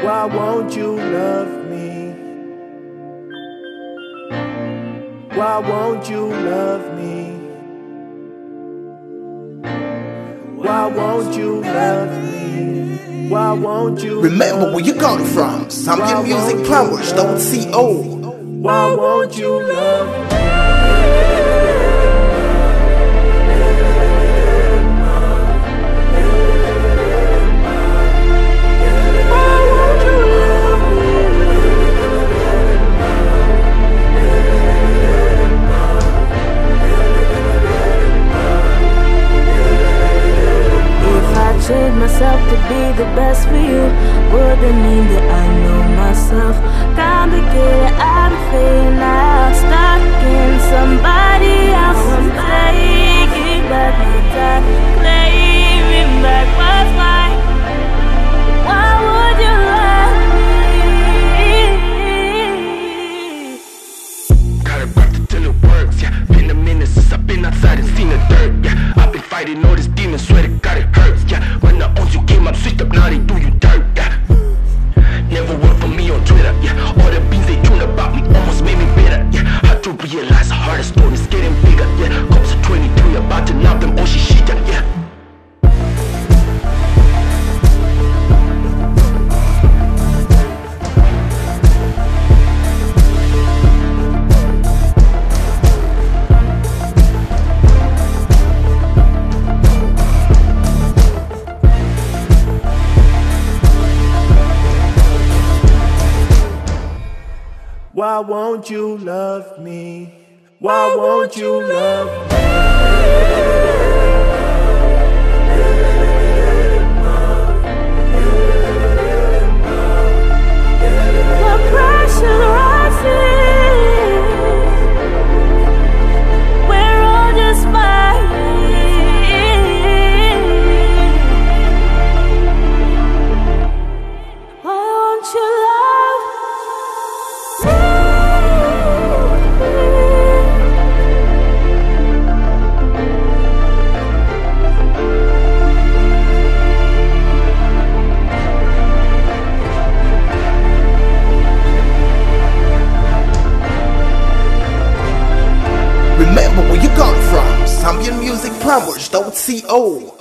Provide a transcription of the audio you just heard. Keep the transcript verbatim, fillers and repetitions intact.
Why won't you love me? Why won't you love me? Why won't you love me? Why won't you Remember love where you got it from. Zambian Music Plumbers dot co. Why won't you love me? Trade myself to be the best for you. Wouldn't mean that I know myself. Complicated, I'm fading now. Stuck in somebody else. I'm taking back the time, claiming back what's mine. Why would you love me? Gotta grab it till it works, yeah. Been a minute since I've been outside and seen the dirt, yeah. I've been fighting all these demons, swear to God it hurts, yeah. When I owned you game, I'm switched up, now they do you dirt, yeah. Never work for me on Twitter, yeah. All the beans they tune about me almost made me bitter, yeah. Had to realize the hardest stone is getting bigger, yeah. Cops are twenty-three, about to knock them all she shit, yeah. Why won't you love me? Why won't you love me? Remember where you got it from. Zambian Music Plumbers dot co.